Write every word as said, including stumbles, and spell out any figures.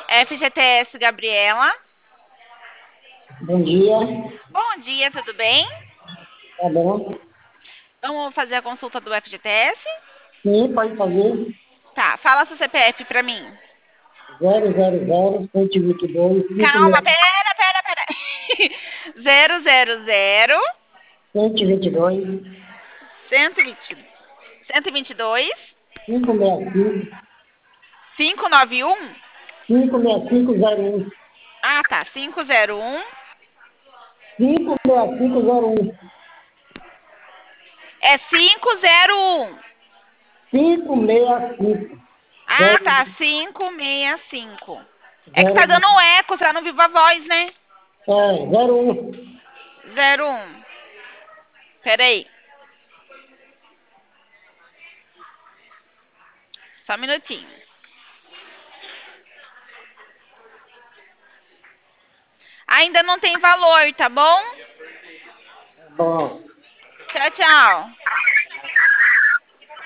F G T S Gabriela. Bom dia, Bom dia, tudo bem? tá bom? Vamos fazer a consulta do F G T S? Sim, pode fazer. Tá, fala seu C P F pra mim. Zero zero zero, cento e vinte e dois, Calma, cinco mil, pera, pera, pera. Zero zero zero, cento e vinte e dois, cento e vinte, cento e vinte e dois, cinco seis cinco, cinco nove um. cinco seis cinco zero um, Ah, tá. Cinco zero um. cinco seis cinco zero um, É cinco zero um. cinco seis cinco Ah, zero tá. Cinco seis cinco. É que tá zero dando um eco, tá no Viva Voz, né? é, zero um. Zero um. Peraí. Só um minutinho. Ainda não tem valor, tá bom? Bom. Tchau, tchau.